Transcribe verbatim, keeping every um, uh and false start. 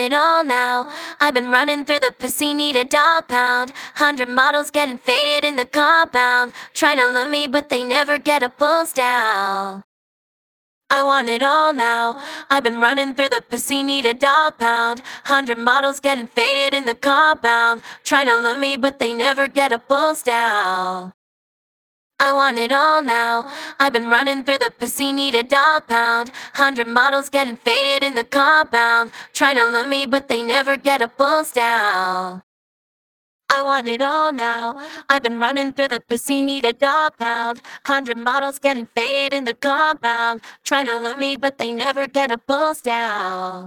it all now. I've been running through the pussy, need a dog pound. Hundred models getting faded in the compound. Trying to lure me, but they never get a pulse down. I want it all now. I've been running through the pussy, need a dog pound. Hundred models getting faded in the compound. Trying to lure me, but they never get a pulse down. I want it all now. I've been running through the pussy, need a dog pound. Hundred models getting faded in the compound. Trying to lure me, but they never get a pulse down. I want it all now. I've been running through the pussy, need a dog pound. Hundred models getting faded in the compound. Trying to lure me, but they never get a pulse down.